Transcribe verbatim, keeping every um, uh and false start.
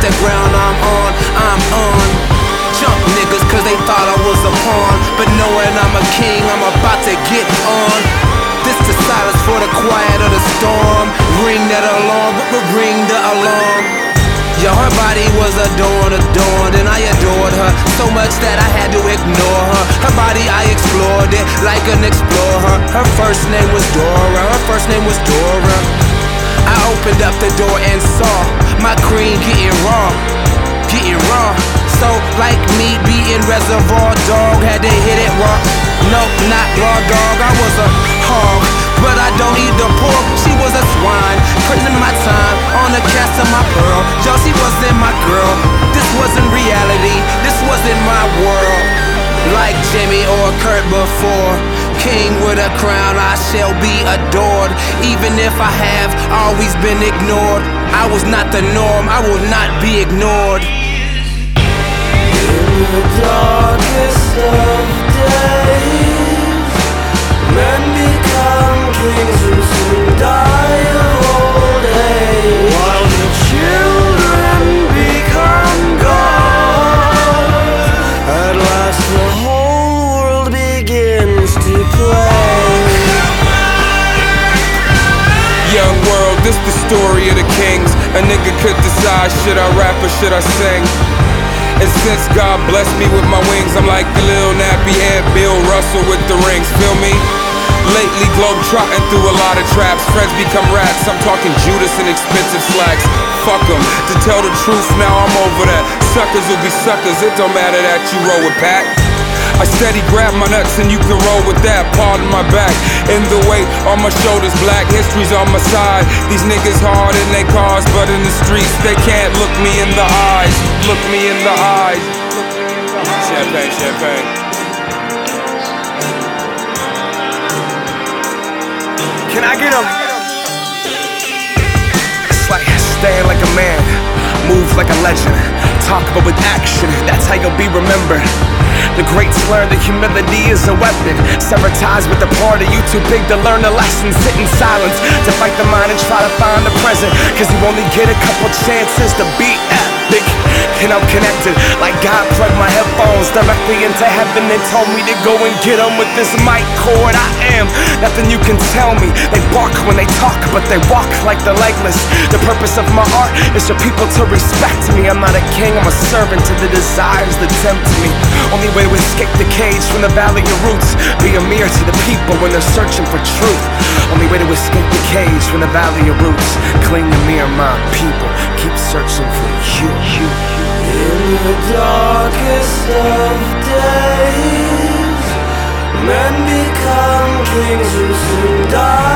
the ground I'm on, I'm on. Jump niggas cause they thought I was a pawn, but knowing I'm a king, I'm about to get on. This the silence for the quiet of the storm. Ring that alarm, ring the alarm. Yo, her body was adorned, adorned, and I adored her so much that I had to ignore her. Her body, I explored it like an explorer. Her first name was Dora, her first name was Dora. I opened up the door and saw my queen getting raw, getting raw. So, like me beating Reservoir Dog, had to hit it raw. Nope, not raw dog, I was a hog, but I don't eat the pork. She was a swine, putting in my time on the cast of my pearl. Yo, she wasn't my girl, this wasn't reality, this wasn't my world. Like Jimmy or Kurt before, king with a crown, I shall be adored. Even if I have always been ignored, I was not the norm, I will not be ignored. In the darkest of days, men become kings who soon die of old age, while the children become gods. At last the whole world begins to play. Young world, this the story of the kings. A nigga could decide, should I rap or should I sing? And since God blessed me with my wings, I'm like the Lil Nappy Head Bill Russell with the rings, feel me? Lately globe trotting through a lot of traps, friends become rats, I'm talking Judas and expensive slacks. Fuck em, to tell the truth now I'm over that. Suckers will be suckers, it don't matter that you roll with Pat. I steady grab my nuts and you can roll with that. Pardon my back, in the weight on my shoulders, black history's on my side. These niggas hard in they cars, but in the streets they can't look me in the eyes. Look me in the eyes. Champagne, champagne. Can I get 'em? It's like stand like a man, move like a legend, talk but with action, that's how you'll be remembered. The greats learn that humility is a weapon. Sever ties with the part of you too big to learn the lesson. Sit in silence to fight the mind and try to find the present, cause you only get a couple chances to be epic. And I'm connected like God plugged my headphones directly into heaven and told me to go and get 'em with this mic cord. I am nothing you can tell me. They bark when they talk, but they walk like the legless. The purpose of my art is for people to respect me. I'm not a king, I'm a servant to the desires that tempt me. Only way to escape the cage from the valley of roots, be a mirror to the people when they're searching for truth. Only way to escape the cage from the valley of roots, clean the mirror, my people, keep searching for you, you, you. In the darkest of days, men become kings who soon die.